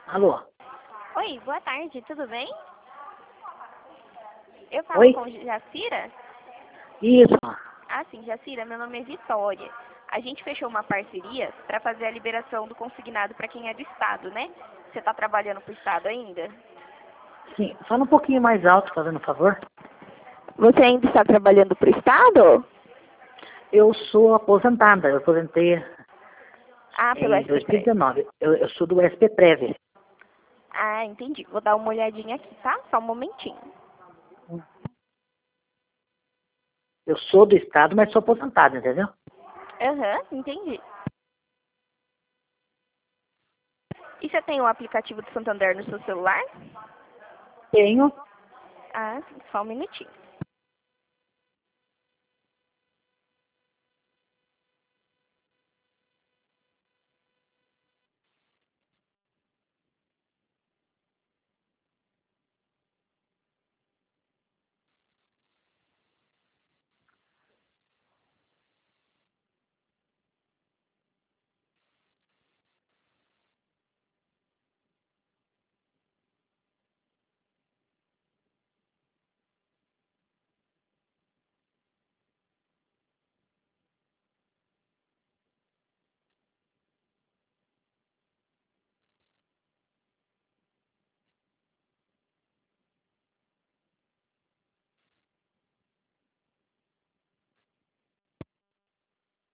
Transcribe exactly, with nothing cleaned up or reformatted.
Alô? Oi, boa tarde, tudo bem? Eu falo Oi? com Jacira? Isso. Ah, sim, Jacira, meu nome é Vitória. A gente fechou uma parceria para fazer a liberação do consignado para quem é do Estado, né? Você está trabalhando para o Estado ainda? Sim, fala um pouquinho mais alto, fazendo um favor. Você ainda está trabalhando para o Estado? Eu sou aposentada, eu aposentei Ah, pelo em S P Prev. dois mil e dezenove. Eu, eu sou do S P Prev. Ah, entendi. Vou dar uma olhadinha aqui, tá? Só um momentinho. Eu sou do Estado, mas sou aposentado, entendeu? Aham, entendi. E você tem o aplicativo do Santander no seu celular? Tenho. Ah, sim, só um minutinho.